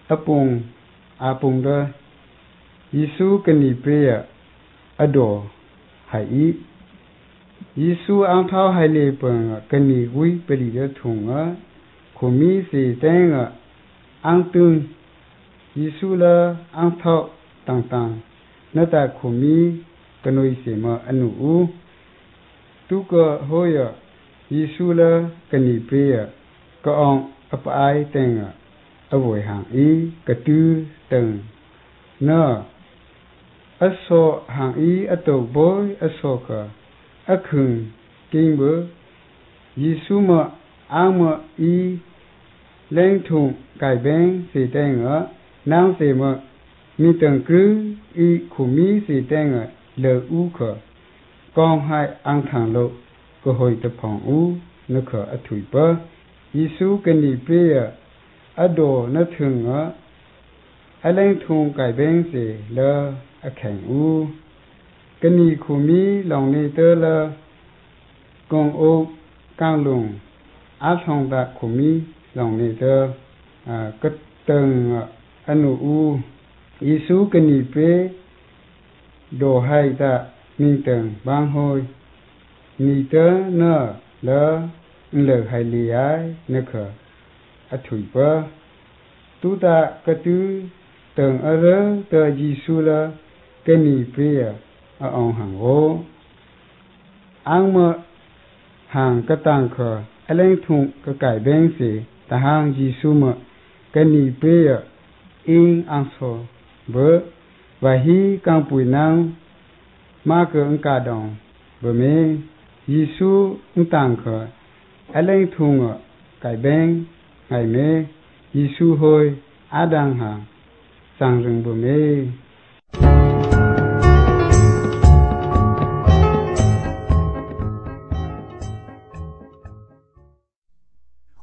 apung apung da Yesu kani pe ado hai Yesu ang thao hai le pang kani gui peli da thunga khomi se tenga ang tung Yesu la ang thao tang tang nata khomi kanoi se ma anu u tu ka hoya Yesu la kani pe ka ong apai tenga avoi hang I ka tu teng na aso hang I ato boy aso ka akhung kingbo Yesu ma ang ma I leng thung kai beng se tenga nang se ma mi teng kru I khumi se tenga le u ka kong hai ang thang lo ko hoi ta phong u na ka athui pa Yesu kani pe ado na thunga aleng thung kai beng se la akhang u kani khumi long ne te la kong o kang lung a thong da khumi long ne te ka teng anu u Yesu kani pe do hai da mi teng bang hoi ni te na la le hai li ai na ka athui pa tu ta ka tu teng ara ta Yesu la kani pe a ong hang o ang ma hang ka tang kha aleng thung ka kai beng se ta hang Yesu ma kani pe ing ang so bơ và hi kang pui nang ma ka ang ka dong bơ me Yesu ang tang kha aleng thung kai beng ngai me Yesu hoi adang hang sang rừng bơ me